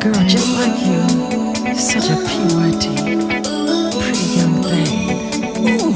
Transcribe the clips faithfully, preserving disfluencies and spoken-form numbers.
girl just like you. Such a P Y T, pretty young thing. Ooh.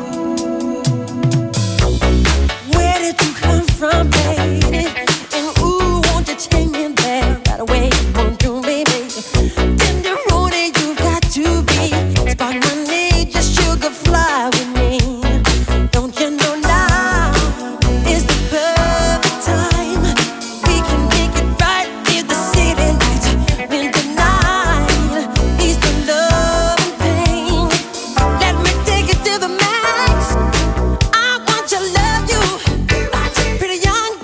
Where did you come from, baby? And ooh, won't you take me there right away? Won't you, baby? Tenderoni, you've got to be. Spot money, just sugar fly with me. Don't you know now is the perfect time? We can make it right in the city lights. When the night is the love and pain. Let me take it to the max. I want to love you, pretty young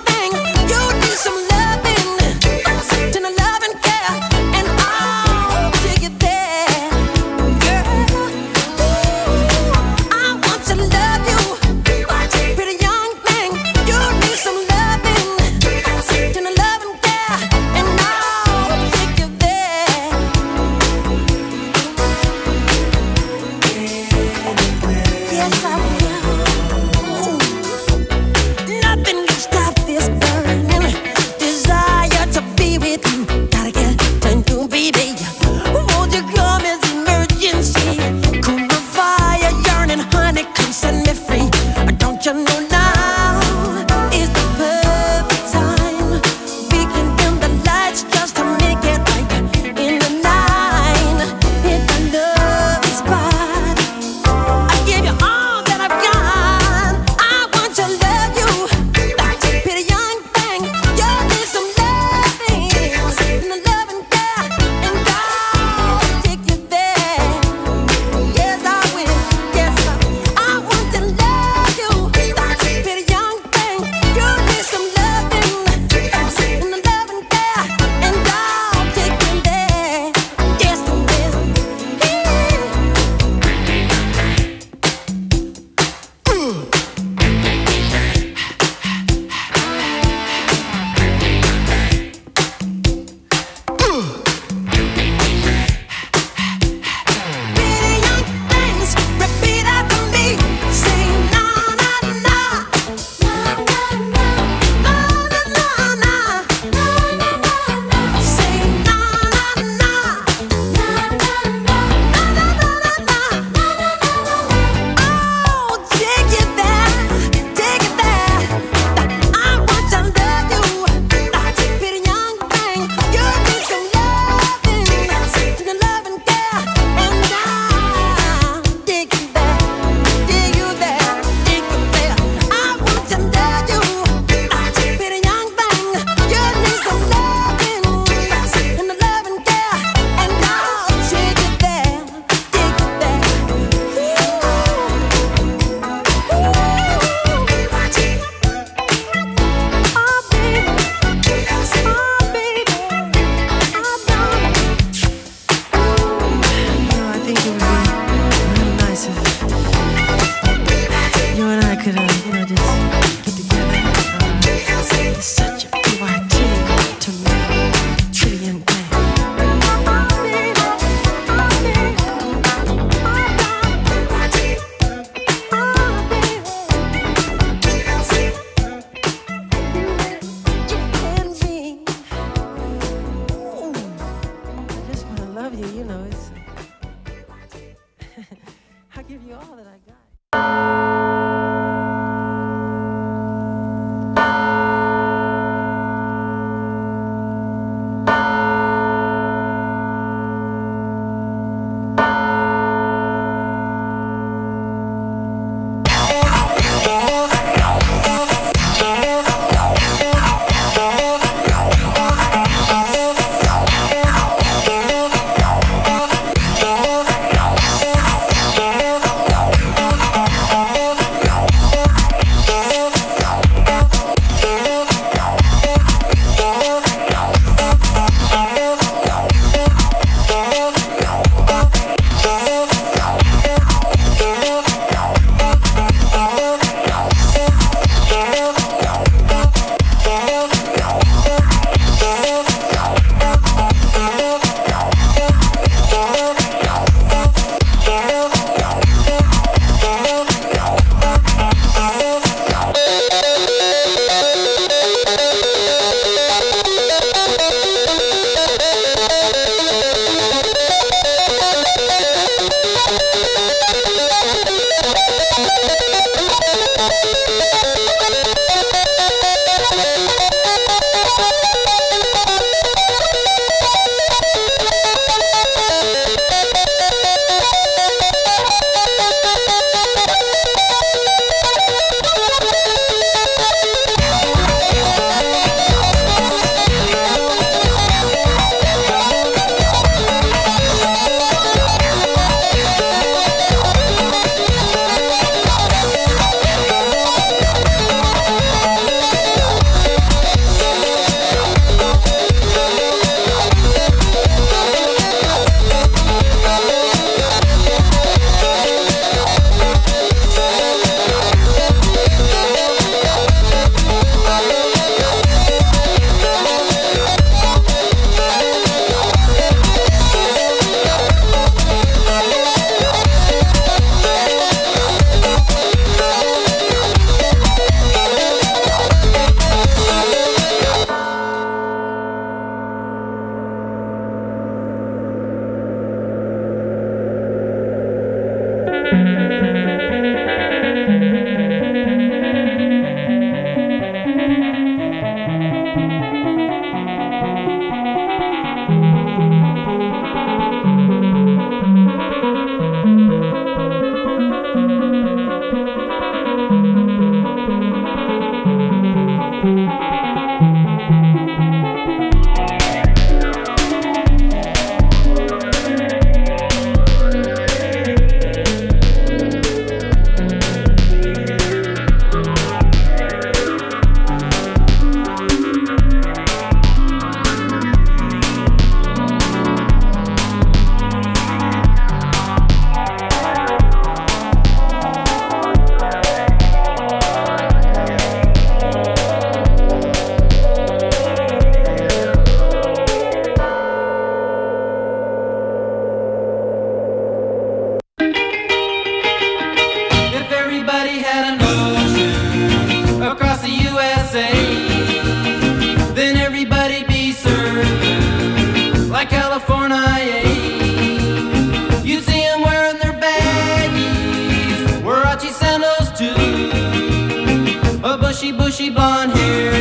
bushy blonde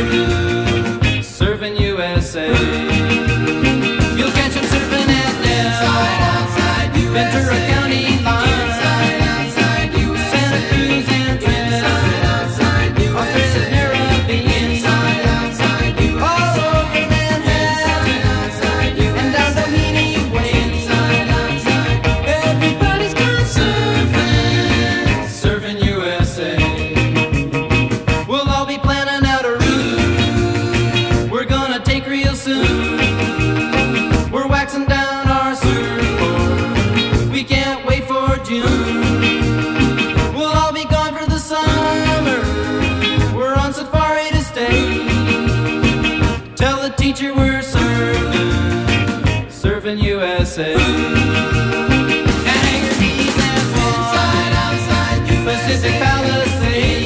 hairdo, serving U S A. You'll catch him surfing at Del, Ventura County line, outside, U S A. Santa Cruz and Trinidad, Australia's Caribbean, inside, outside, U S A. All over Manhattan, and down Doheny Way, inside, outside. Everybody's gone surfing, serving U S A. We'll all be planning out a route we're gonna take real soon. We're waxing down our surfboard, we can't wait for June. We'll all be gone for the summer, we're on safari to stay. Tell the teacher we're surfing, surfing U S A. And Hangar Beach and Swan, Pacific Palisades,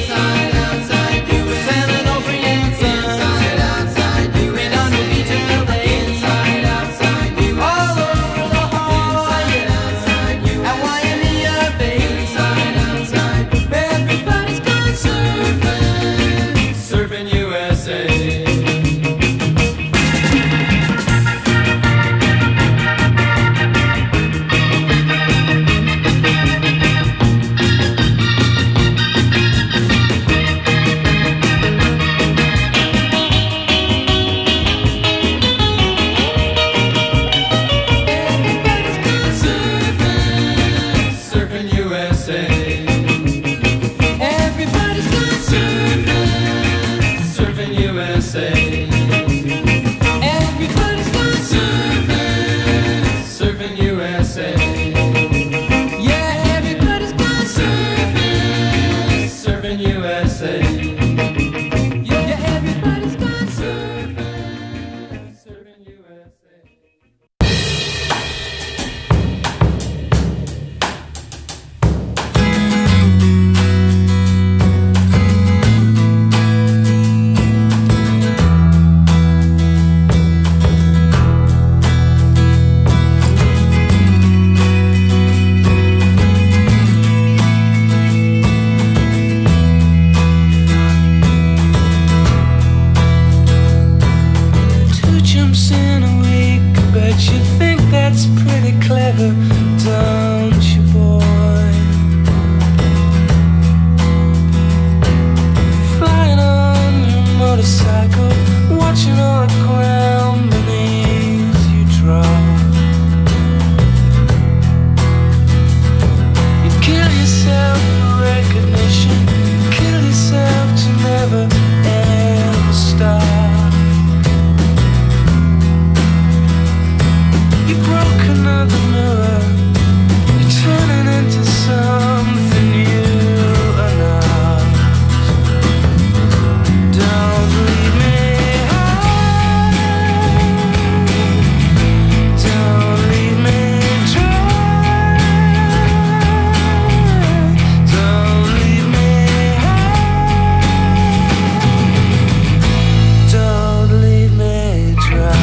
San Onofre and Sun, Redondo Beach and L A, all over La Jolla and Waimea Bay. Everybody's gone surfing, surfing U S A. Everybody's gone surfing, surfing U S A. Everybody's gone surfing, surfing U S A. Yeah, everybody's gone surfing, surfing U S A. Yeah, everybody's gone surfing, surfing U S A. cycle, watching all the ground beneath you drop. You kill yourself for recognition, kill yourself to never ever stop. You broke another mirror, you're turning into something you are not. Don't leave me high, don't leave me dry, don't leave me high, don't leave me dry.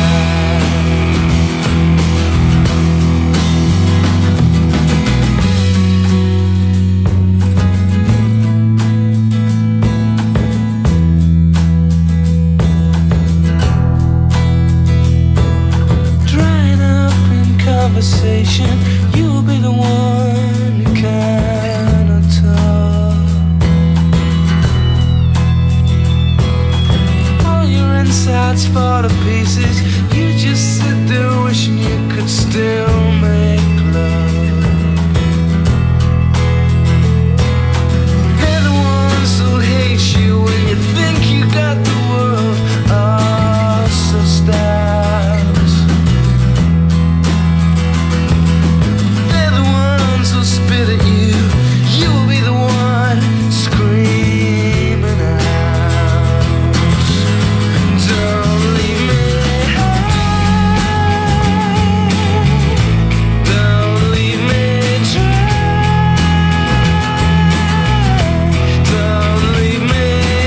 Conversation, you'll be the one who cannot talk. All your insides fall to pieces. You just sit there wishing you could still make love. They're the ones who hate you when you think you got the world all so stacked. Spit at you, you will be the one screaming out. Don't leave me high, don't leave me dry, don't leave me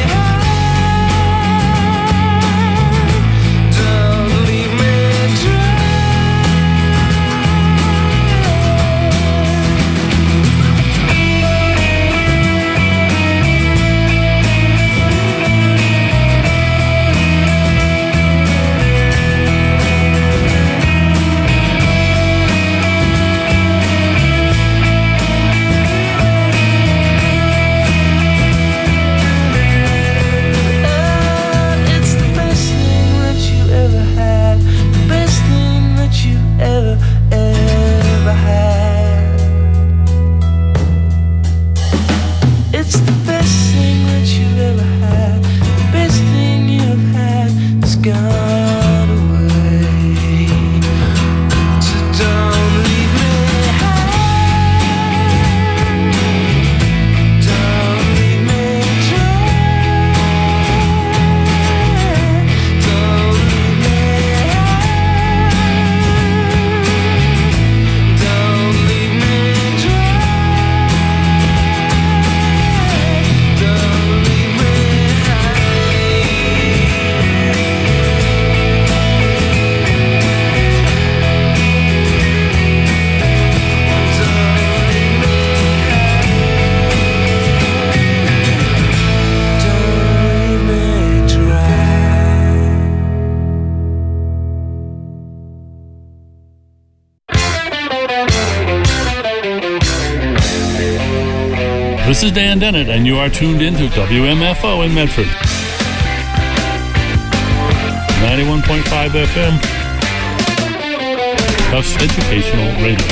high, don't leave me dry. This is Dan Dennett, and you are tuned in to W M F O in Medford. ninety-one point five F M, Tufts Educational Radio.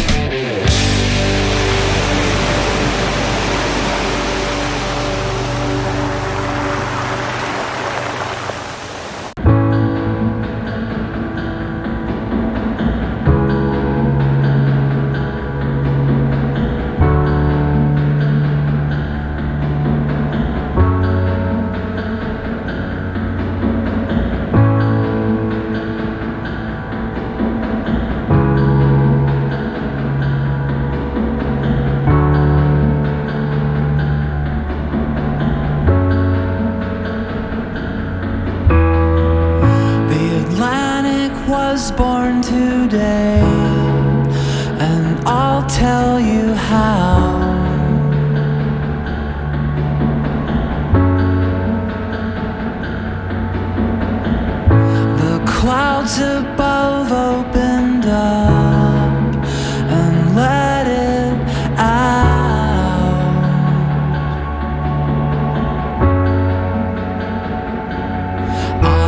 Clouds above opened up and let it out.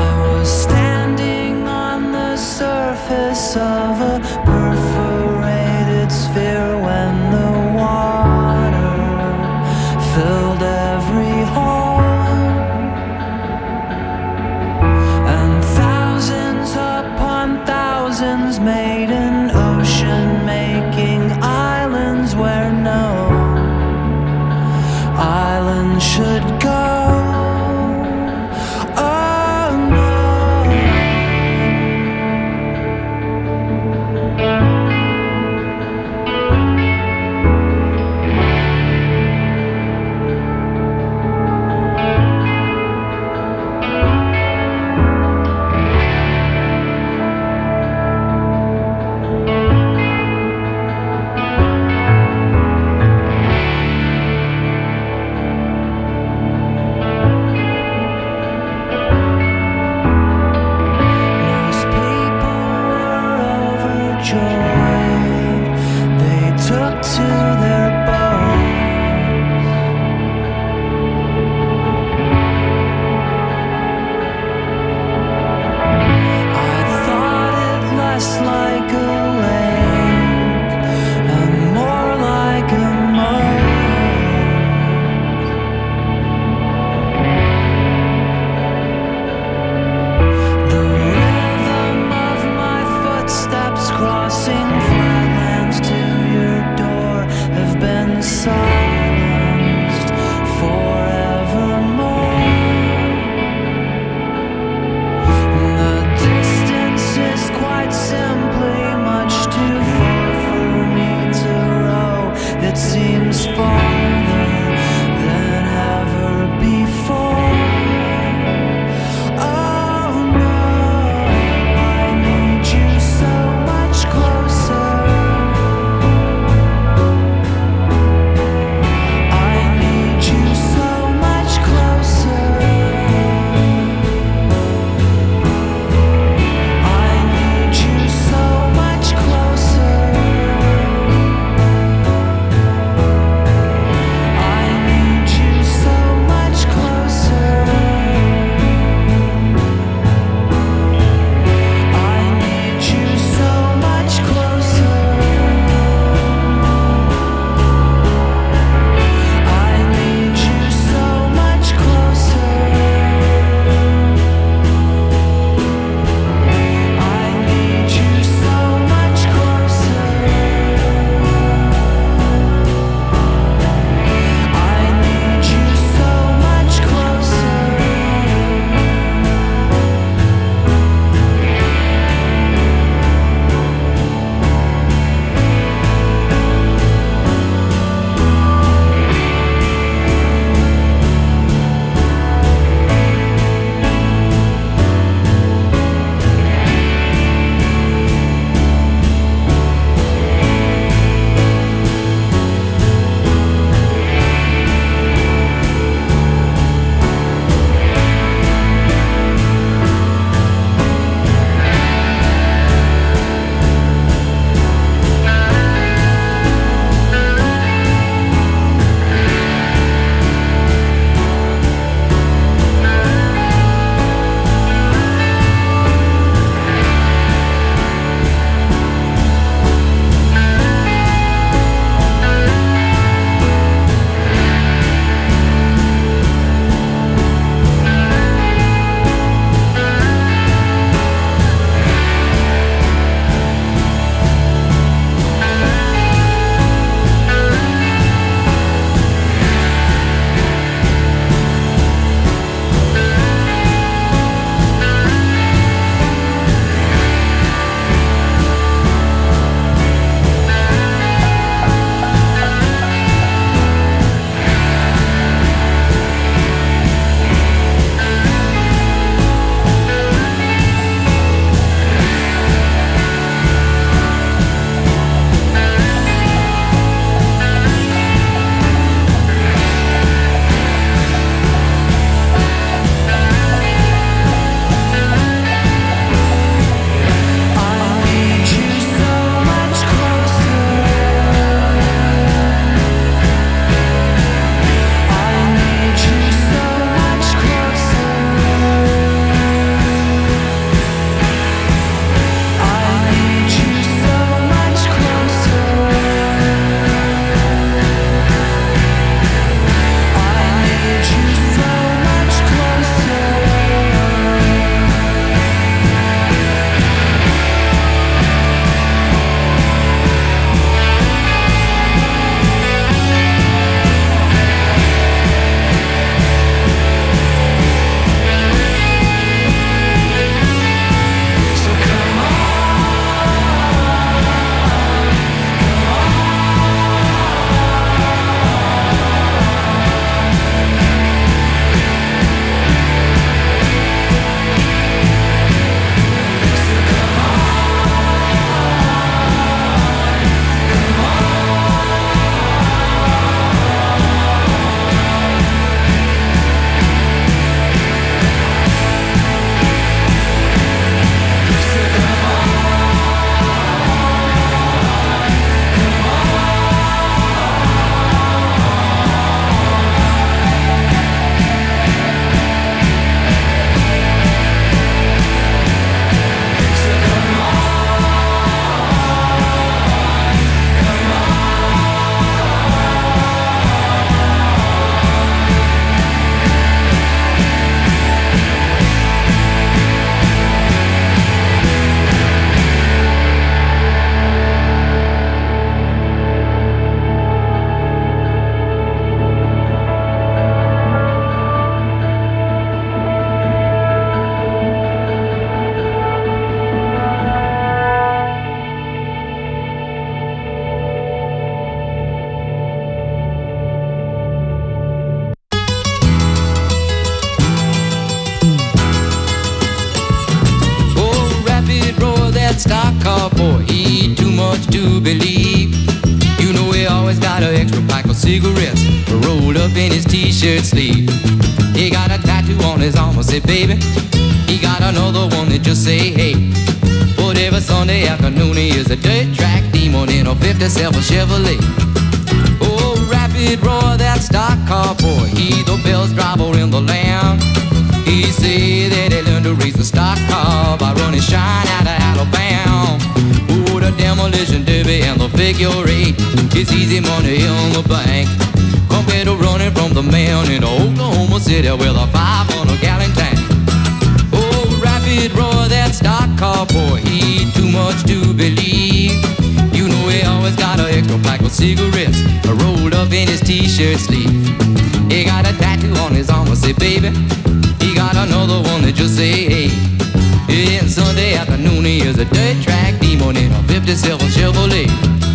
stock car boy, he eat too much to believe. You know he always got an extra pack of cigarettes rolled up in his t-shirt sleeve. He got a tattoo on his arm, I say baby. He got another one that just say hey. But every Sunday afternoon he is a dirt track demon in a fifty-seven Chevrolet. Oh, rapid roar, that stock car boy, he the best driver in the land. He say that he learned to race the stock car by running shine out of Alabama. Oh, the demolition derby and the figure eight, it's easy money in the bank compared to running from the man in Oklahoma City with a five hundred gallon tank. Oh, rapid roar, that stock car boy, he eat too much to believe. You know he always got an extra pack of cigarettes rolled up in his t-shirt sleeve. He got a tattoo on his arm, I say baby. He got another one that just say hey. And Sunday afternoon he is a dirt track demon in a fifty-seven Chevrolet.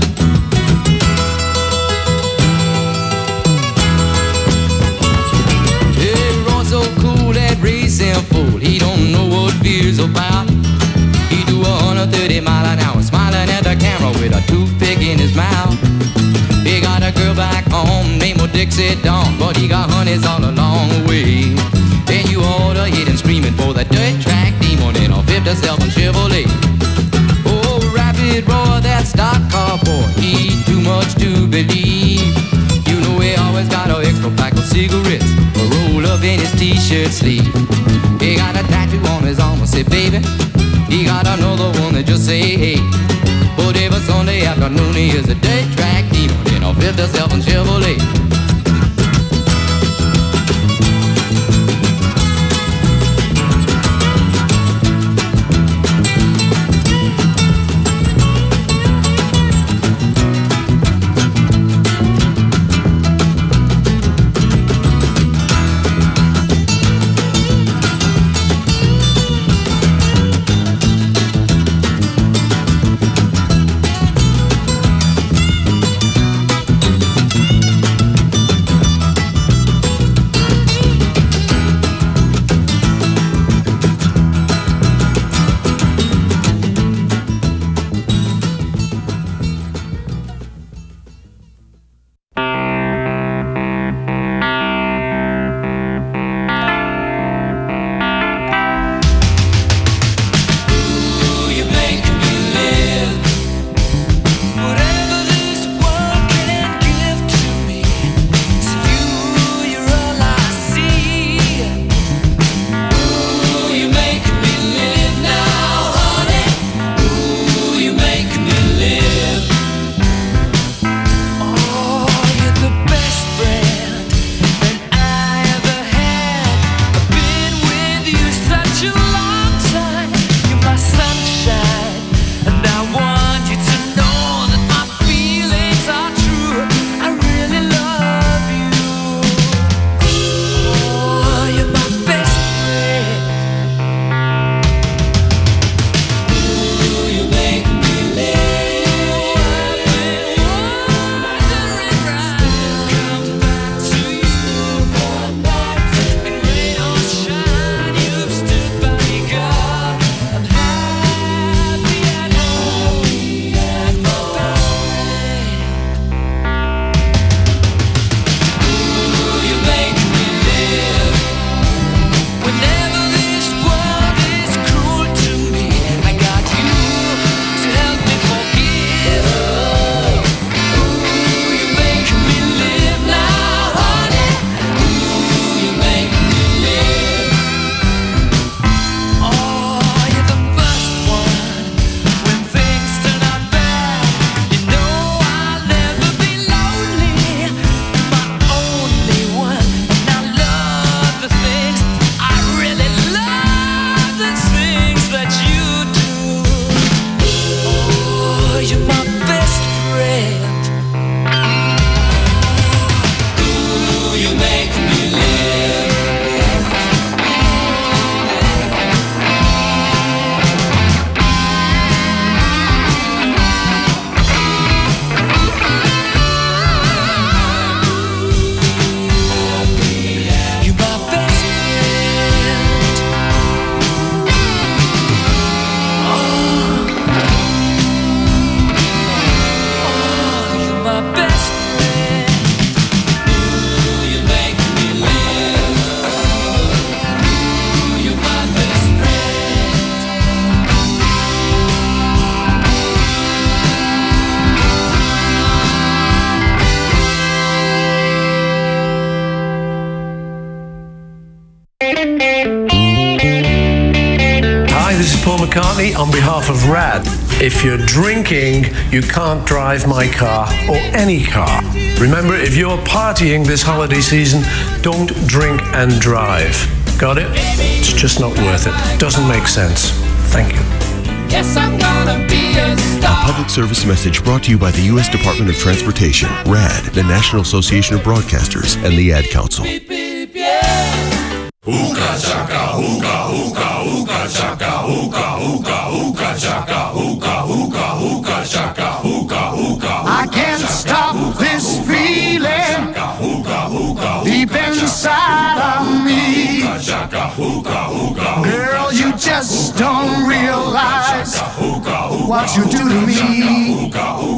He runs so cool, that racing fool, he don't know what fear's about. He do a one hundred thirty mile an hour, smiling at the camera with a toothpick in his mouth. He got a girl back home named Dixie Dawn, but he got honeys all along the way. And you ought to hear him screaming for the dirt track demon in a fifty-seven Chevrolet. Oh, rapid roar, that stock car boy, he eat too much to believe. You know he always got an extra pack of cigarettes rolled up in his t-shirt sleeve. He got a tattoo on his arm, I say baby. He got another one that just say hey. But every Sunday afternoon he is a dirt track demon in a fifty-seven Chevrolet. Paul McCartney on behalf of RAD. If you're drinking, you can't drive my car or any car. Remember, if you're partying this holiday season, don't drink and drive. Got it? It's just not worth it. Doesn't make sense. Thank you. Yes, I'm gonna be a star. A public service message brought to you by the U S Department of Transportation, RAD, the National Association of Broadcasters, and the Ad Council. Beep, beep, yeah. Hookah chaka, hookah, hookah, hookah chaka, hookah, hookah, hookah chaka, hookah, hookah, hookah chaka, hookah, hookah. I can't stop this feeling deep inside of me. Girl, you just don't realize what you do to me.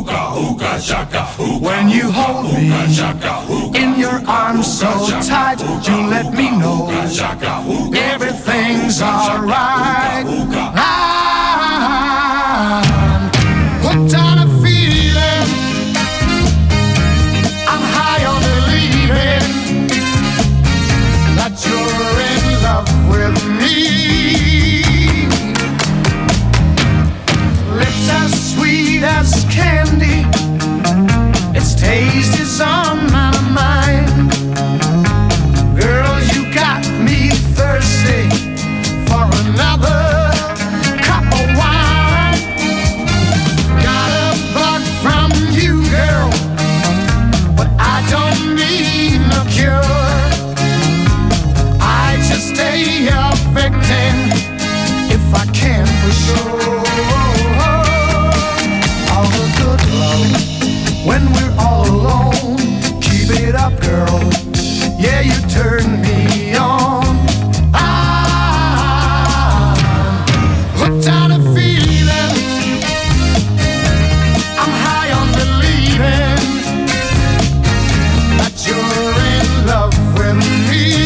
When you hold me in your arms so tight, you let me know everything's alright. I'm hooked on a feeling, I'm high on believing that you're in love with me. Lips as sweet as candy, its taste is on my mind. Girl, you got me thirsty for another cup of wine. Got a bug from you, girl, but I don't need no cure. I just stay a victim if I can for sure. All the good love when we're all alone. Keep it up, girl. Yeah, you turn me on. I'm hooked on a feeling, I'm high on believing that you're in love with me.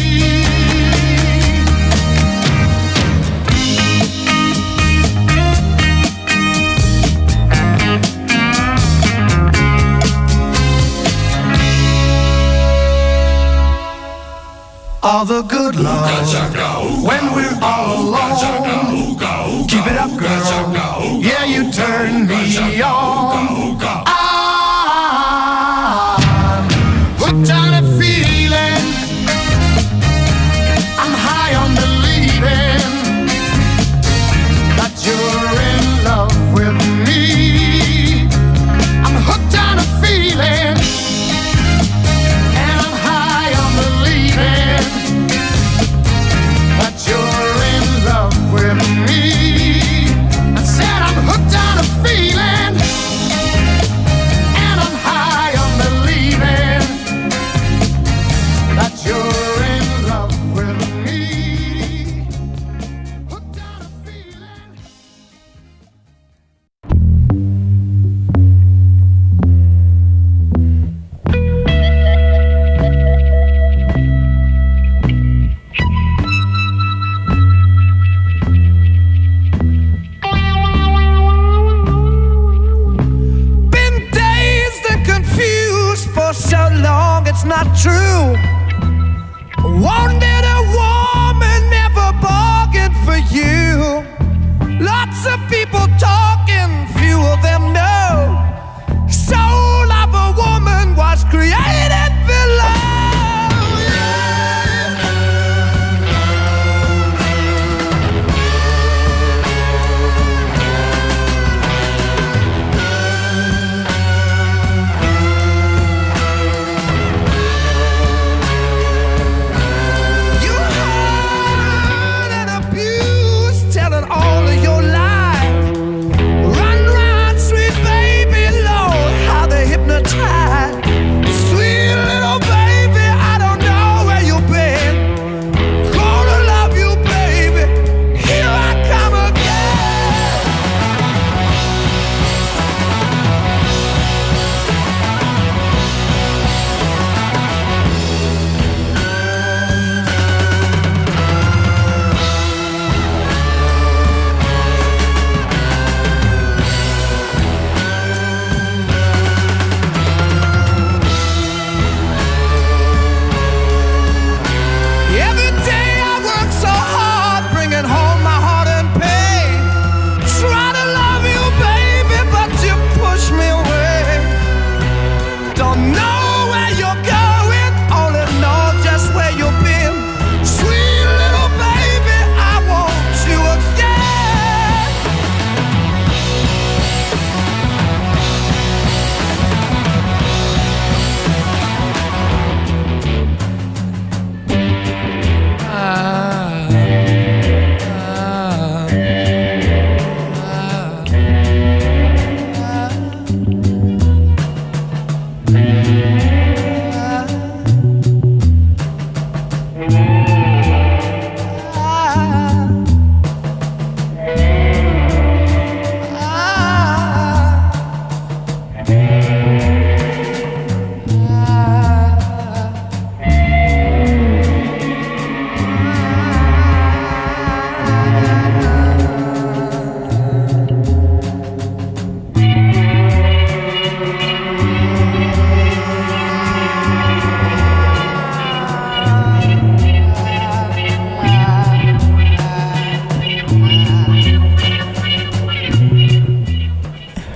All the good love when we're all alone. Keep it up, girl. Yeah, you turn me on. I'm hooked on a feeling, I'm high on believing that you're in love with me. I'm hooked on a feeling, and I'm high on believing that you're in love with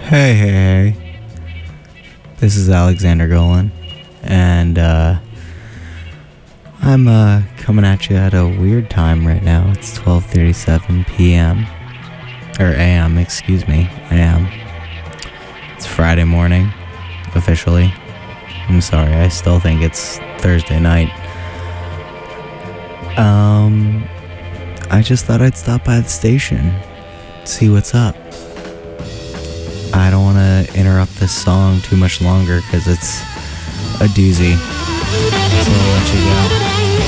Hey, hey, hey. This is Alexander Golan, and uh, I'm uh, coming at you at a weird time right now. It's twelve thirty-seven p.m. Or a m, excuse me, a m. It's Friday morning, officially. I'm sorry, I still think it's Thursday night. Um, I just thought I'd stop by the station, see what's up. I don't want to interrupt this song too much longer because it's a doozy. So I'll let you go.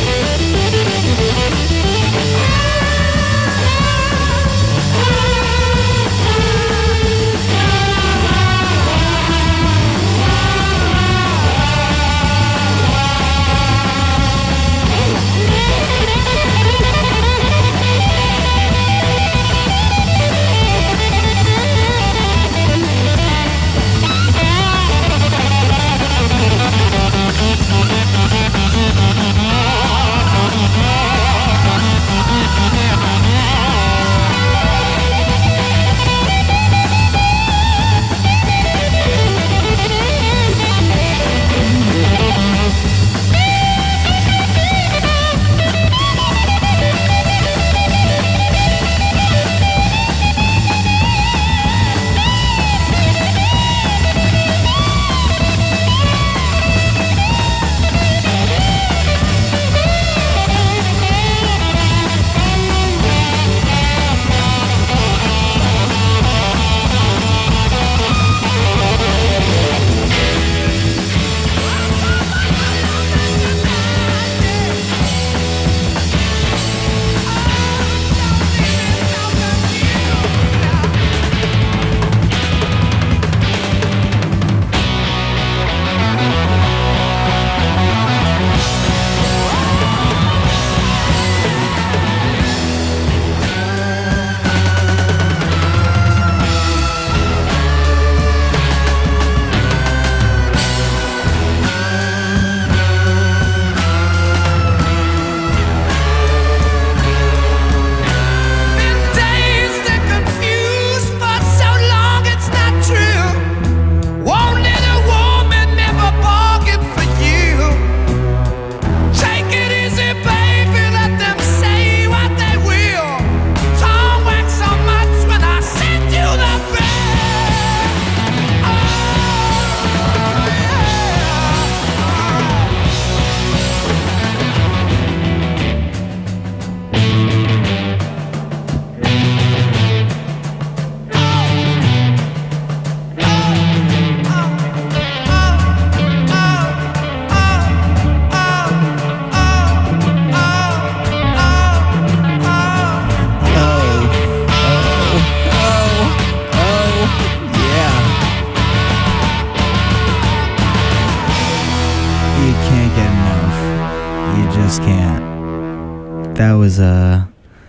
That was uh,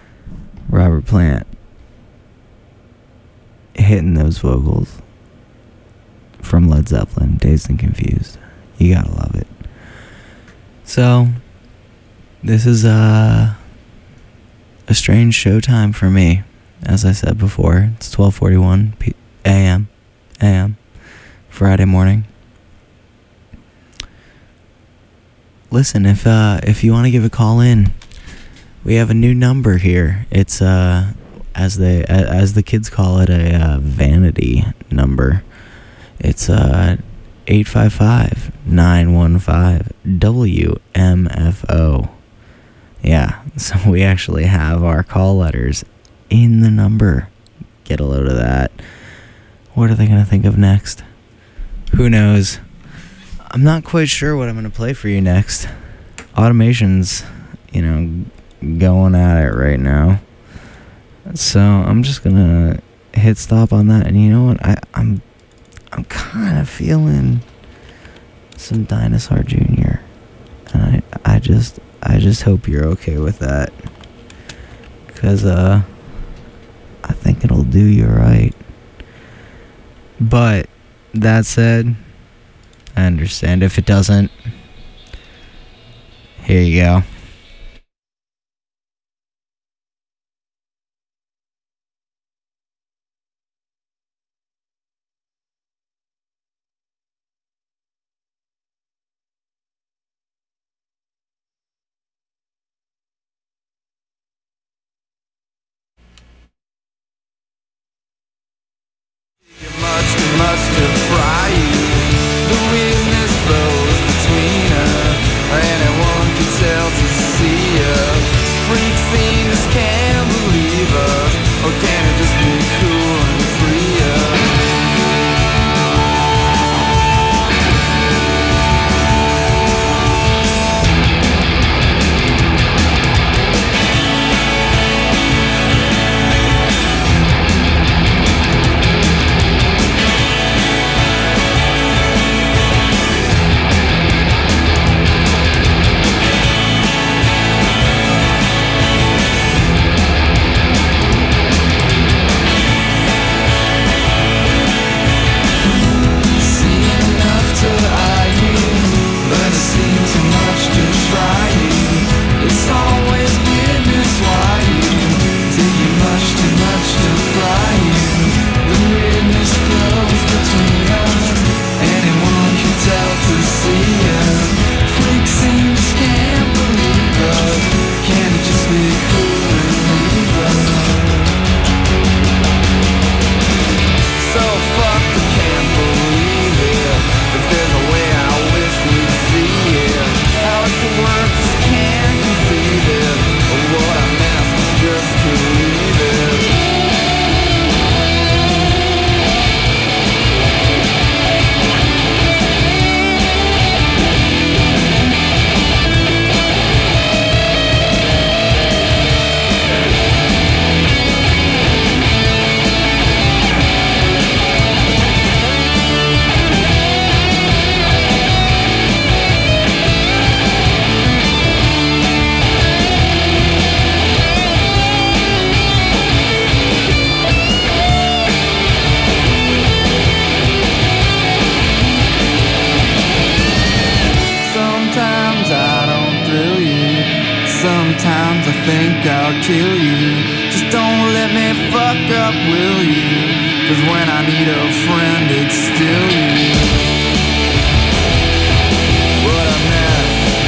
Robert Plant hitting those vocals from Led Zeppelin, Dazed and Confused. You gotta love it. So, this is uh, a strange showtime for me. As I said before, it's twelve forty-one a m a m Friday morning. Listen, if uh, if you want to give a call in, we have a new number here. It's uh, as they as the kids call it, a uh, vanity number. It's uh, eight five five, nine one five, W M F O. Yeah, so we actually have our call letters in the number. Get a load of that. What are they gonna think of next? Who knows? I'm not quite sure what I'm gonna play for you next. Automation's, you know, going at it right now, so I'm just gonna hit stop on that. And you know what? I, I'm I'm kind of feeling some Dinosaur Junior, and I I just I just hope you're okay with that, cause uh I think it'll do you right. But that said, I understand if it doesn't. Here you go. I'll kill you. Just don't let me fuck up, will you? 'Cause when I need a friend, it's still you. What a mess.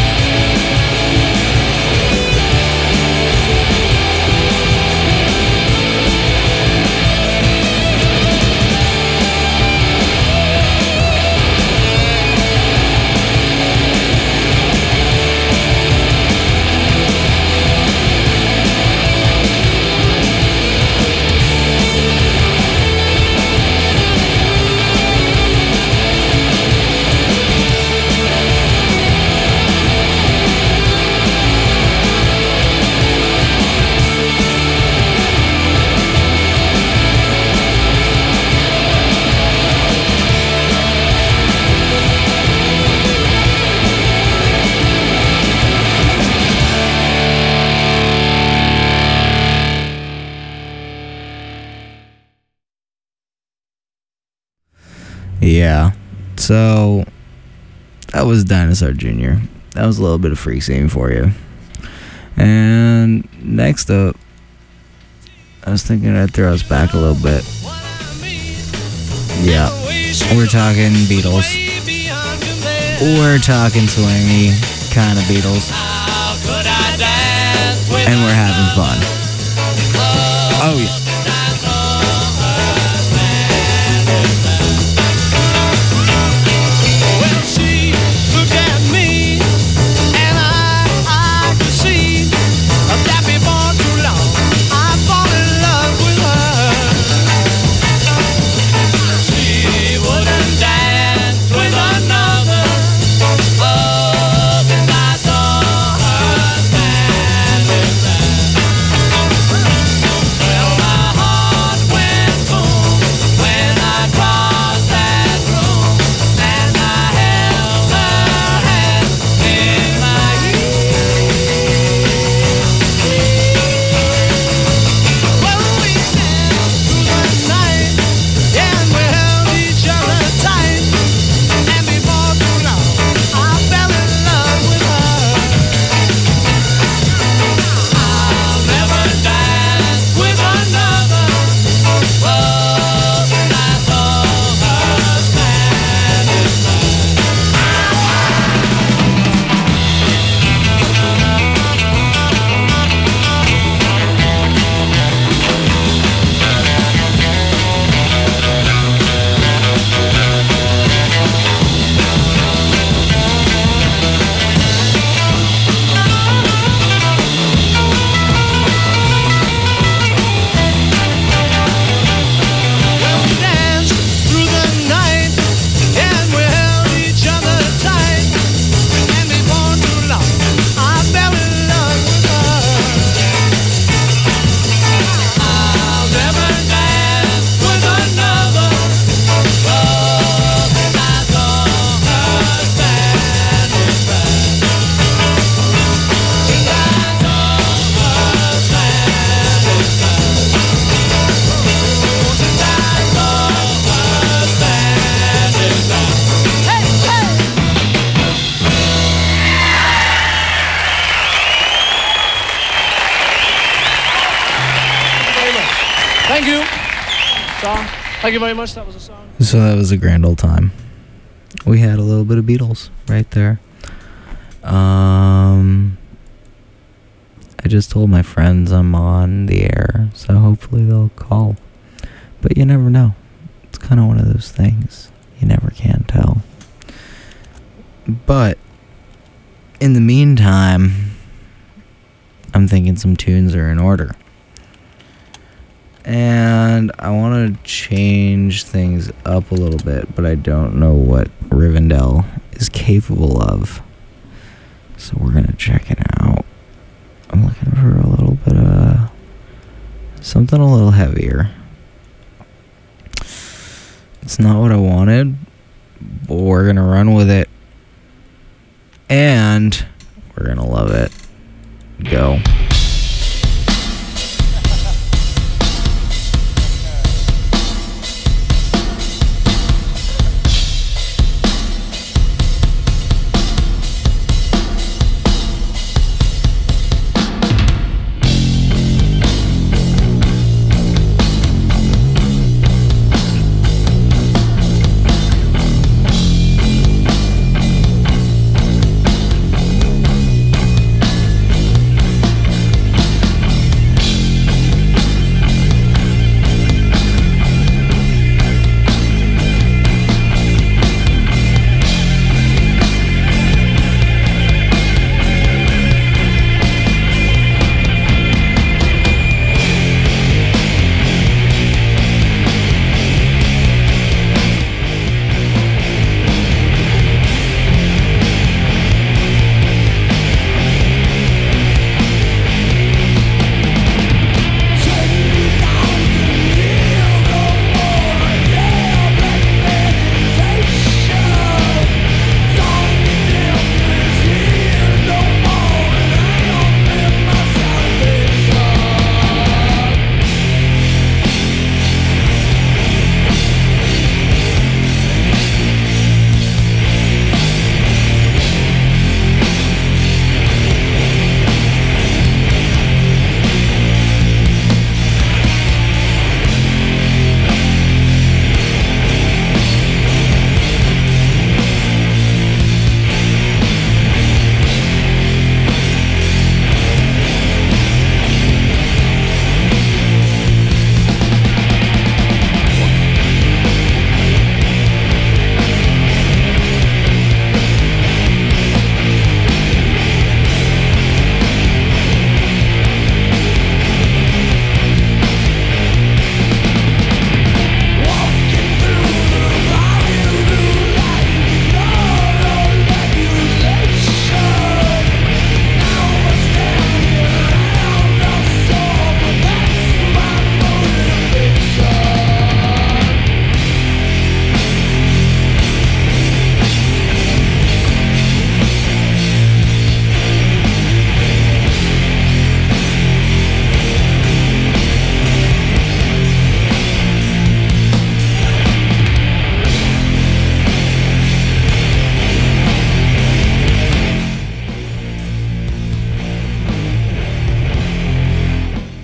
Yeah, so that was Dinosaur Junior That was a little bit of Freak Scene for you. And next up, I was thinking I'd throw us back a little bit. Yeah, we're talking Beatles. We're talking swingy kind of Beatles. And we're having fun. Oh yeah. Thank you. Song. Thank you very much. That was a song. So that was a grand old time. We had a little bit of Beatles right there. Um, I just told my friends I'm on the air, so hopefully they'll call. But you never know. It's kind of one of those things. You never can tell. But in the meantime, I'm thinking some tunes are in order. And I want to change things up a little bit, but I don't know what Rivendell is capable of. So we're going to check it out. I'm looking for a little bit of something a little heavier. It's not what I wanted, but we're going to run with it. And we're going to love it. Go.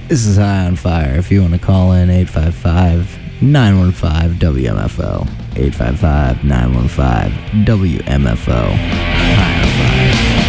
This is High on Fire. If you want to call in, eight five five, nine one five, W M F O. eight five five, nine one five, W M F O. High on Fire.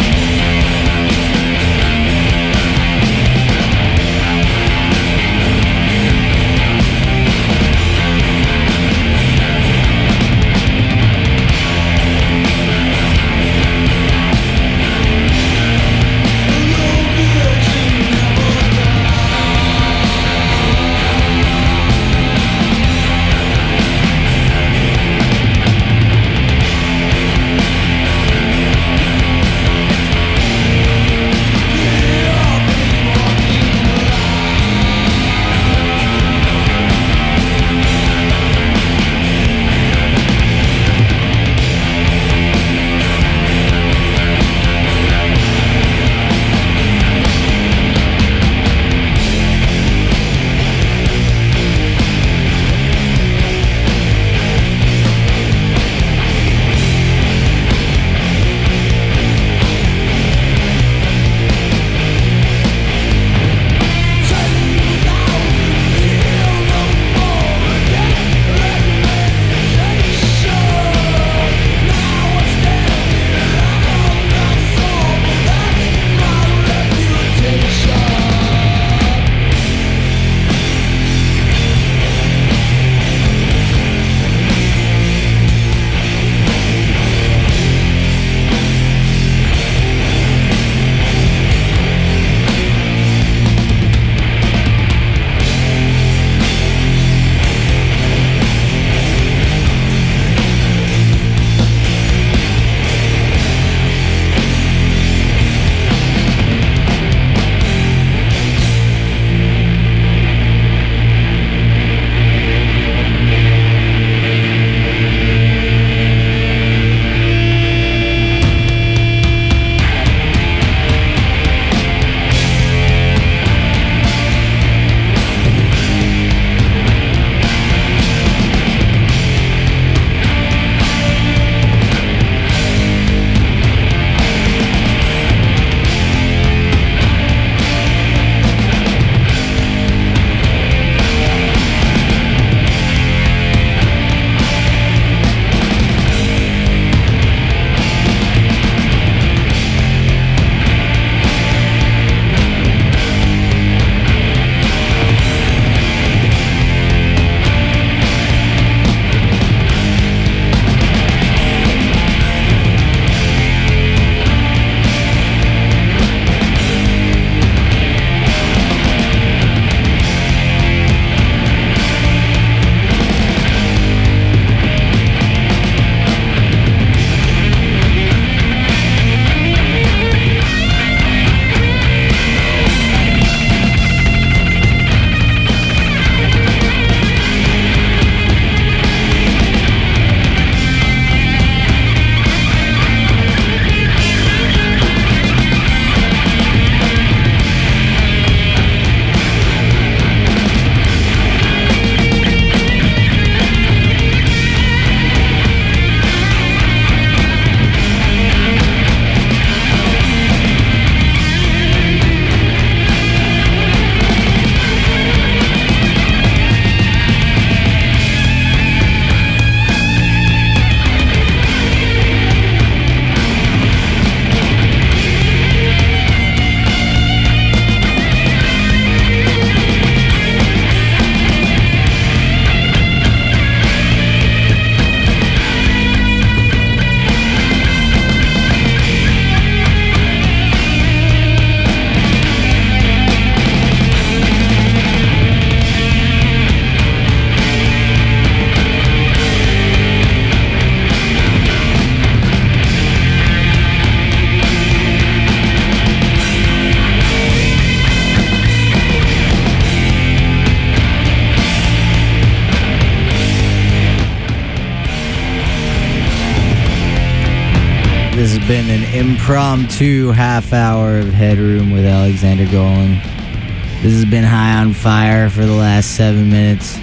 This has been an impromptu half hour of Headroom with Alexander Golan. This has been High on Fire for the last seven minutes.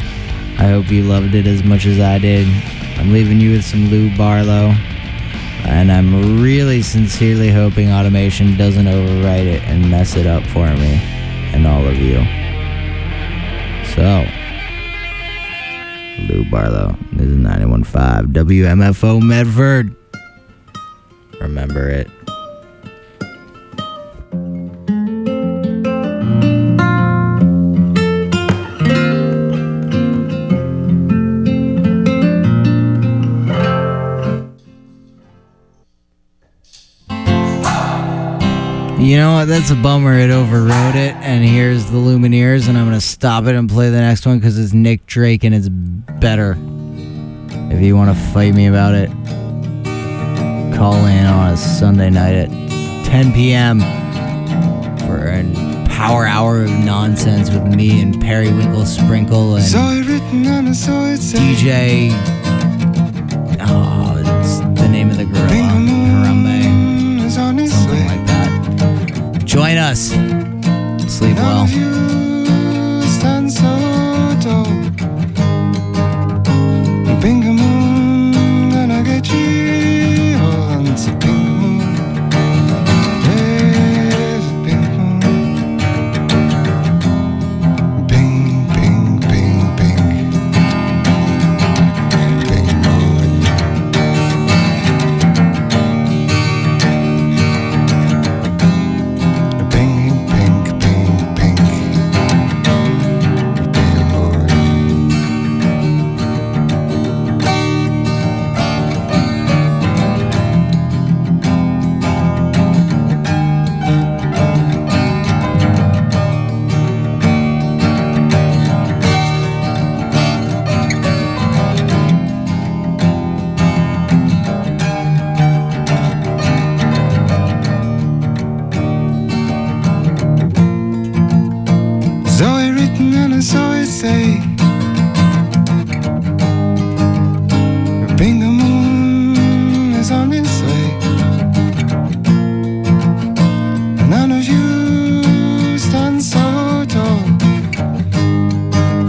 I hope you loved it as much as I did. I'm leaving you with some Lou Barlow. And I'm really sincerely hoping automation doesn't overwrite it and mess it up for me. and all of you. So, Lou Barlow, this is ninety-one point five W M F O Medford. Remember it. You know what? That's a bummer. It overrode it, and here's the Lumineers, and I'm going to stop it and play the next one because it's Nick Drake, and it's better. If you want to fight me about it, call in on a Sunday night at ten p.m. for a power hour of nonsense with me and Periwinkle Sprinkle and D J... Oh, it's the name of the gorilla. Harambe. Something like that. Join us. Sleep well. Stand so tall. Pink moon, gonna get you. Oh, it's a pink moon. There's a pink moon. Pink, pink, pink, pink. Pink moon. Pink, pink, pink, pink. Pink moon. Zoe written and I saw it say